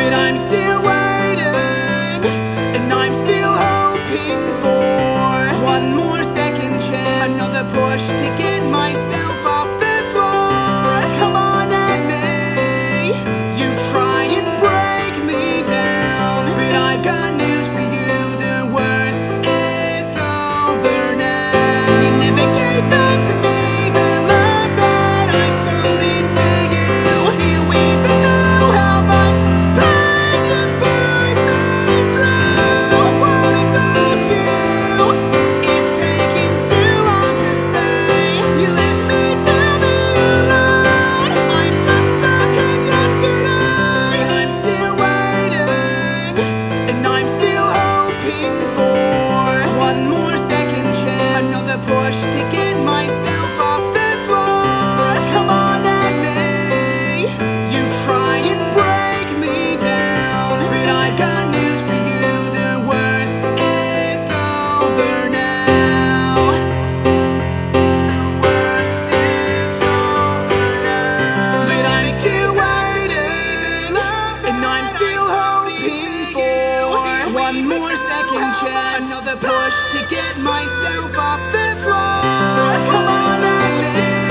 But I'm still waiting, and I'm still hoping for one more second chance, another push to get myself off the floor. Come on at me, you try and break me down, but I've got news for you, the worst is over now. You never gave back to me the love that I sowed into you. Do you even know how much pain you put me through? So I won't indulge you. It's taken too long to say. You left me to be alone. I'm just stuck in yesterday. I'm still waiting, and I'm still hoping for one more second chance, another push to get myself off the floor. Come on at me, you try and break me down, but I've got news for you, the worst is over now. The worst is over now. But I'm still waiting, and I'm still hoping for one more second chance, another push to get myself off the floor. Come on at me.